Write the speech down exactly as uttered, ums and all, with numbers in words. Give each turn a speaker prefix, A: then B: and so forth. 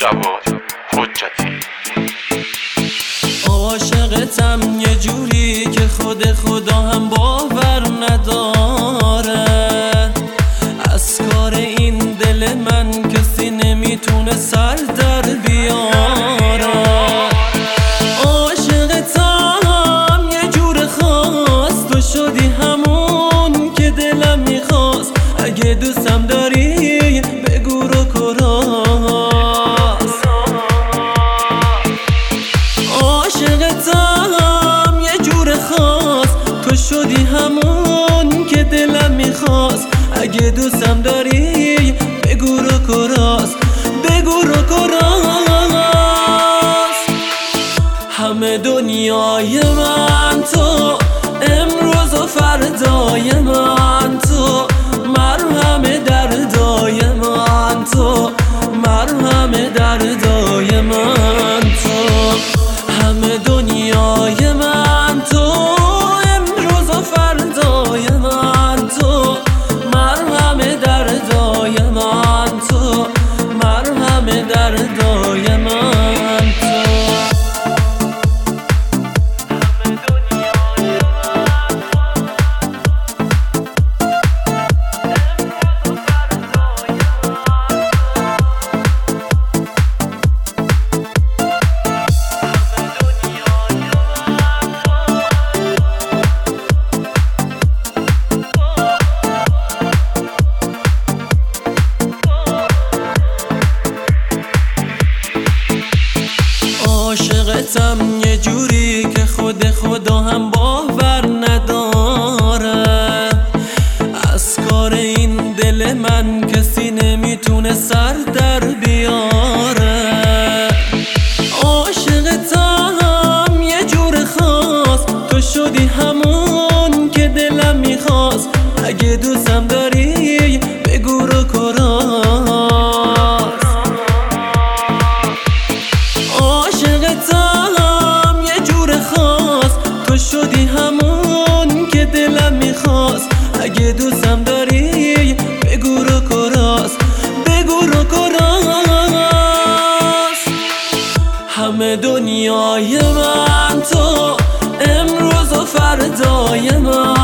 A: جواد حجتی.
B: عاشقتم یه جوری که خود خدا هم باور نداره. از کار این دل من کسی نمیتونه سر در بیاره. عاشقتم یه جور خاص، تو شدی همون که دلم میخواست. اگه دوستم داری بگو رو کراست. عاشقتم یه جور خاص، تو شدی همون که دلم میخواست. اگه دوستم داری بگو رو کراست، بگو رو کراست. همه دنیای من تو، امروز و فردای من تو، مرهم دردای من تو، مرهم دردای من تو. همه دنیای من تو، امروز و فردای من تو، مرهم دردای من تو، مرهم دردای من تو. عاشقتم یه جوری که خود خدا هم باور نداره. از کار این دل من کسی نمیتونه سر در بیاره. عاشقتم یه جور خاص، تو شدی همون که دلم میخواست. اگه دوستم داری بگو رو کراست. عاشقتم یه جور خاص، تو شدی همون که دلم میخواست. اگه دوستم داری بگو رو کراست، بگو رو کراست. همه دنیای من تو، امروز و فردای من